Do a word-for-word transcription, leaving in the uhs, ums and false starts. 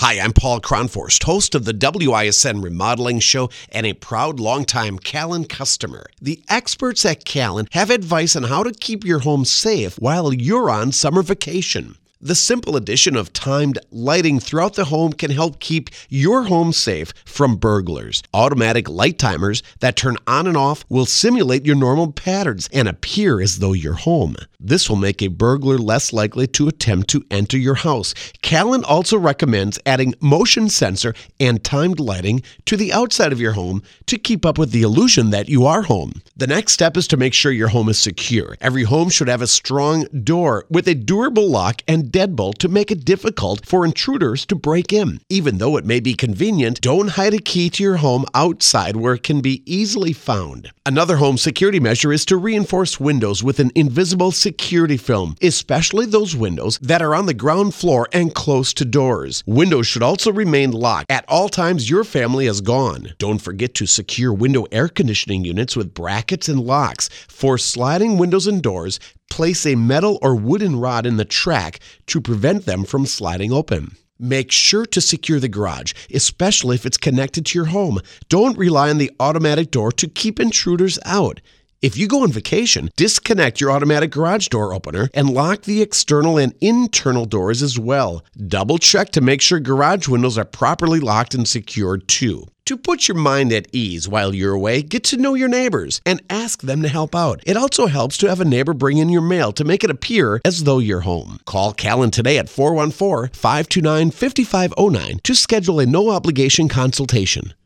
Hi, I'm Paul Cronforst, host of the W I S N Remodeling Show and a proud longtime Callen customer. The experts at Callen have advice on how to keep your home safe while you're on summer vacation. The simple addition of timed lighting throughout the home can help keep your home safe from burglars. Automatic light timers that turn on and off will simulate your normal patterns and appear as though you're home. This will make a burglar less likely to attempt to enter your house. Callen also recommends adding motion sensor and timed lighting to the outside of your home to keep up with the illusion that you are home. The next step is to make sure your home is secure. Every home should have a strong door with a durable lock and deadbolt to make it difficult for intruders to break in. Even though it may be convenient, don't hide a key to your home outside where it can be easily found. Another home security measure is to reinforce windows with an invisible security film, especially those windows that are on the ground floor and close to doors. Windows should also remain locked at all times your family is gone. Don't forget to secure window air conditioning units with brackets and locks. For sliding windows and doors, place a metal or wooden rod in the track to prevent them from sliding open. Make sure to secure the garage, especially if it's connected to your home. Don't rely on the automatic door to keep intruders out. If you go on vacation, disconnect your automatic garage door opener and lock the external and internal doors as well. Double check to make sure garage windows are properly locked and secured too. To put your mind at ease while you're away, get to know your neighbors and ask them to help out. It also helps to have a neighbor bring in your mail to make it appear as though you're home. Call Callen today at four one four, five two nine, five five zero nine to schedule a no-obligation consultation.